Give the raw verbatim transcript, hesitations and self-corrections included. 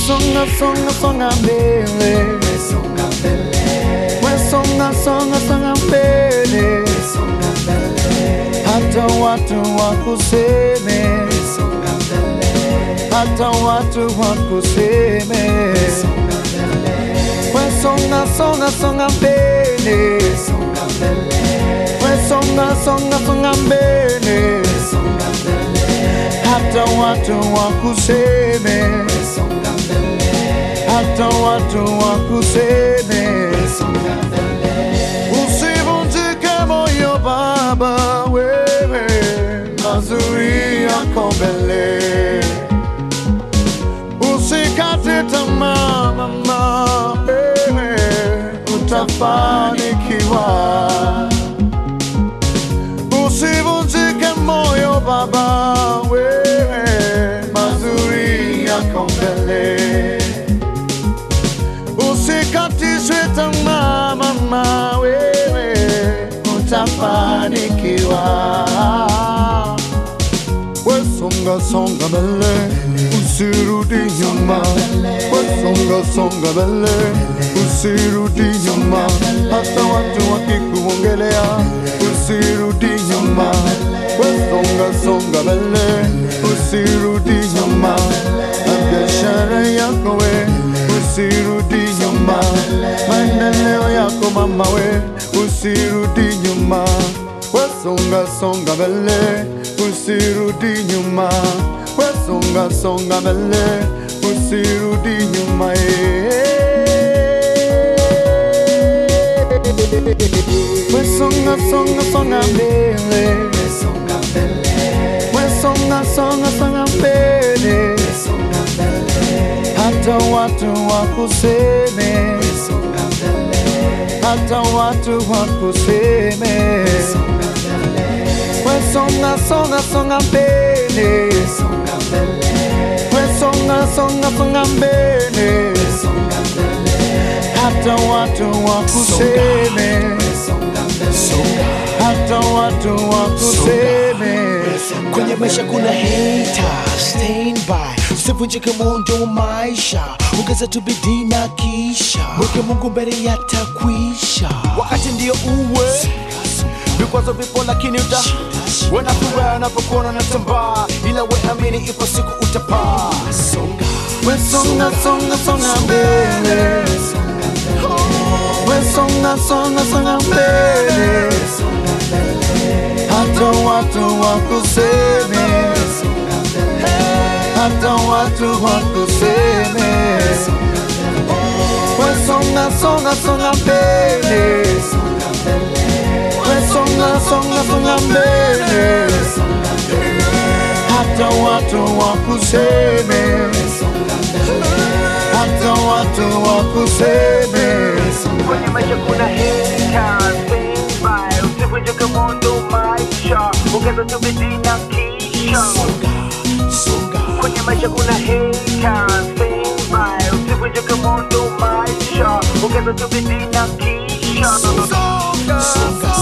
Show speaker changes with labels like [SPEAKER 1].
[SPEAKER 1] songa songa songa mbele,
[SPEAKER 2] songa mbele,
[SPEAKER 1] we songa songa songa mbele,
[SPEAKER 2] songa mbele,
[SPEAKER 1] hata watu wakuseme,
[SPEAKER 2] songa mbele,
[SPEAKER 1] hata watu wakuseme,
[SPEAKER 2] songa mbele,
[SPEAKER 1] we songa songa songa mbele,
[SPEAKER 2] songa mbele,
[SPEAKER 1] we songa songa songa mbele,
[SPEAKER 2] songa mbele,
[SPEAKER 1] hata watu wakuseme,
[SPEAKER 2] songa mbele,
[SPEAKER 1] hata watu wakuseme,
[SPEAKER 2] songa mbele.
[SPEAKER 1] Usivunjike moyo baba, wewe mazuri yako mbele. Usikate tamaa mama, wewe utafanikiwa. Usivunjike moyo baba, wewe mazuri yako mbele. Usikatishwe tamaa mama, wewe utafanikiwa. We songa songa mbele, usirudi nyuma. We songa songa mbele, usirudi nyuma. Hata watu wakikuongelea, usirudi nyuma. We songa songa mbele, usirudi nyuma. Biashara yako we, usirudi nyuma. Maendeleo yako mama we, usirudi nyuma. We songa songa mbele, usirudi nyuma. We songa songa mbele, usirudi nyuma. We songa songa songa mbele,
[SPEAKER 2] Songa mbele,
[SPEAKER 1] we songa songa songa mbele,
[SPEAKER 2] songa mbele,
[SPEAKER 1] hata watu wakuseme,
[SPEAKER 2] songa mbele,
[SPEAKER 1] hata watu wakuseme.
[SPEAKER 2] songa mbele,
[SPEAKER 1] We songa songa songa mbele,
[SPEAKER 2] songa mbele,
[SPEAKER 1] we songa songa songa mbele,
[SPEAKER 2] songa mbele,
[SPEAKER 1] hata watu wakuseme,
[SPEAKER 2] songa mbele,
[SPEAKER 1] hata watu wakuseme.
[SPEAKER 3] Kwenye maisha kuna hater, stand by. Usivunjike moyo maisha, ongeza tu bidii na kisha mweke Mungu mbele yatakwisha. Wakati ndio uwe vikwazo vipo lakini uta wanafuraha wanapokuona natambaa, ila we amini ipo siku utapaa. Songa
[SPEAKER 1] We songa songa songa mbele, we songa songa songa mbele, hata watu wakuseme, hata watu wakuseme. We songa songa songa mbele, we songa songa songa mbele, hata watu wakuseme, hata watu wakuseme.
[SPEAKER 3] kwenye maisha kuna hater, stand by. Usivunjike moyo maisha, ongeza tu bidii na kisha. Kwenye maisha kuna hater, stand by. Usivunjike moyo maisha, ongeza tu bidii na kisha.